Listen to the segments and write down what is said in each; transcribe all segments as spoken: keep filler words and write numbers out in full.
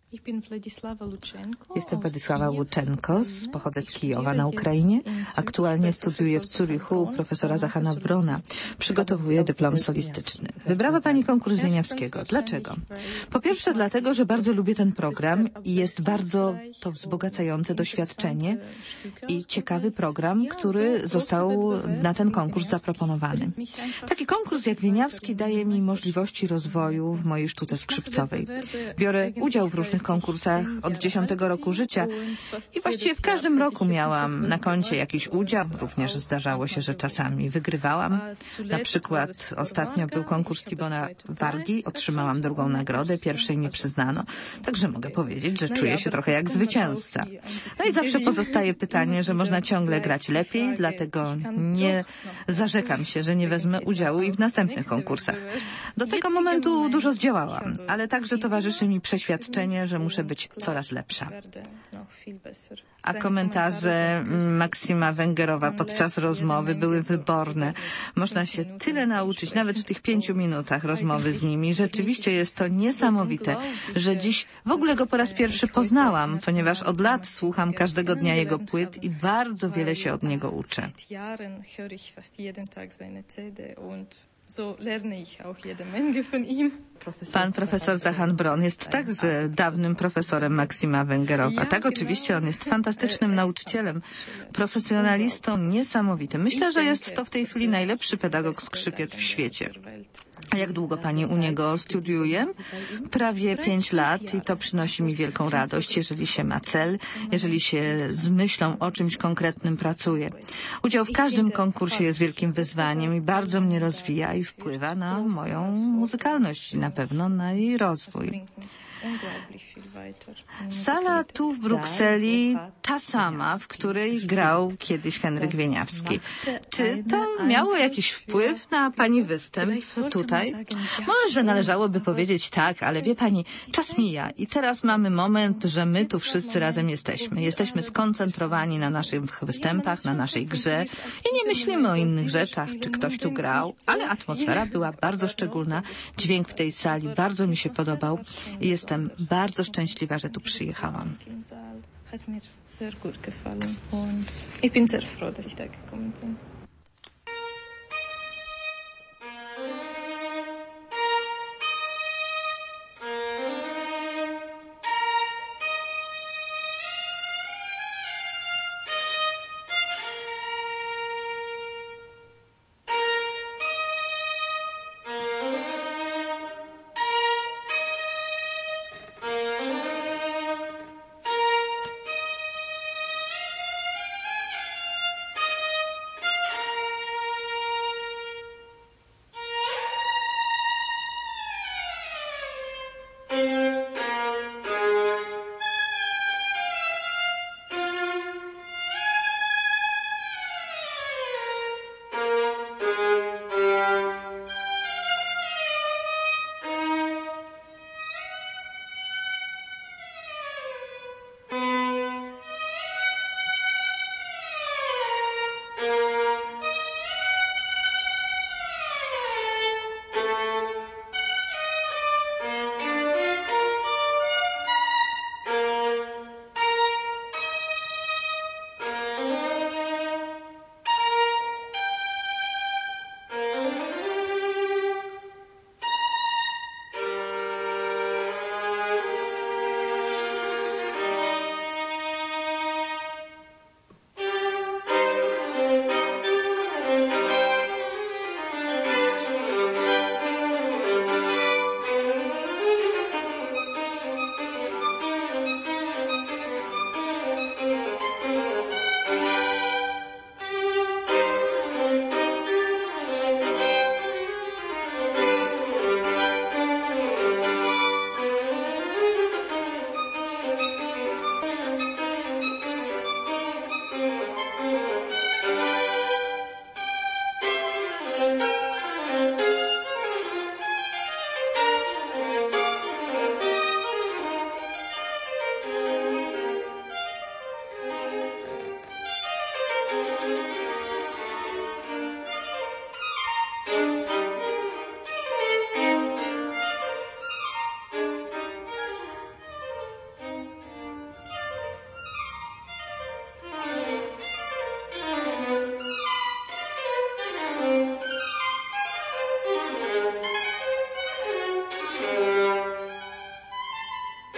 Jestem Władysława Łuczenko, pochodzę z Kijowa na Ukrainie. Aktualnie studiuję w Zurichu u profesora Zachana Brona. Przygotowuję dyplom solistyczny. Wybrała Pani konkurs Wieniawskiego. Dlaczego? Po pierwsze dlatego, że bardzo lubię ten program i jest bardzo to wzbogacające doświadczenie i ciekawy program, który został na ten konkurs zaproponowany. Taki konkurs jak Wieniawski daje mi możliwości rozwoju w mojej sztuce skrzypcowej. Biorę udział w różnych konkursach od dziesiątego roku życia i właściwie w każdym roku miałam na koncie jakiś udział. Również zdarzało się, że czasami wygrywałam. Na przykład ostatnio był konkurs Tibona Wargi, otrzymałam drugą nagrodę, pierwszej nie przyznano. Także mogę powiedzieć, że czuję się trochę jak zwycięzca. No i zawsze pozostaje pytanie, że można ciągle grać lepiej, dlatego nie zarzekam się, że nie wezmę udziału i w następnych konkursach. Do tego momentu dużo zdziałałam, ale także towarzyszy mi przeświadczenie, że muszę być coraz lepsza. A komentarze Maksima Węgerowa podczas rozmowy były wyborne. Można się tyle nauczyć, nawet w tych pięciu minutach rozmowy z nimi. Rzeczywiście jest to niesamowite, że dziś w ogóle go po raz pierwszy poznałam, ponieważ od lat słucham każdego dnia jego płyt i bardzo wiele się od niego uczę. Pan profesor Zachan Bron jest także dawnym profesorem Maksima Węgerowa. Tak, oczywiście, on jest fantastycznym nauczycielem, profesjonalistą niesamowitym. Myślę, że jest to w tej chwili najlepszy pedagog skrzypiec w świecie. A jak długo Pani u niego studiuje? Prawie pięć lat i to przynosi mi wielką radość, jeżeli się ma cel, jeżeli się z myślą o czymś konkretnym pracuje. Udział w każdym konkursie jest wielkim wyzwaniem i bardzo mnie rozwija i wpływa na moją muzykalność i na pewno na jej rozwój. Sala tu w Brukseli, ta sama, w której grał kiedyś Henryk Wieniawski. Czy to miało jakiś wpływ na Pani występ tutaj? Może należałoby powiedzieć tak, ale wie Pani, czas mija i teraz mamy moment, że my tu wszyscy razem jesteśmy. Jesteśmy skoncentrowani na naszych występach, na naszej grze i nie myślimy o innych rzeczach, czy ktoś tu grał, ale atmosfera była bardzo szczególna. Dźwięk w tej sali bardzo mi się podobał i jestem bardzo szczęśliwa, że tu przyjechałam. Ich bin sehr froh, dass ich da gekommen bin.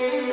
Thank you.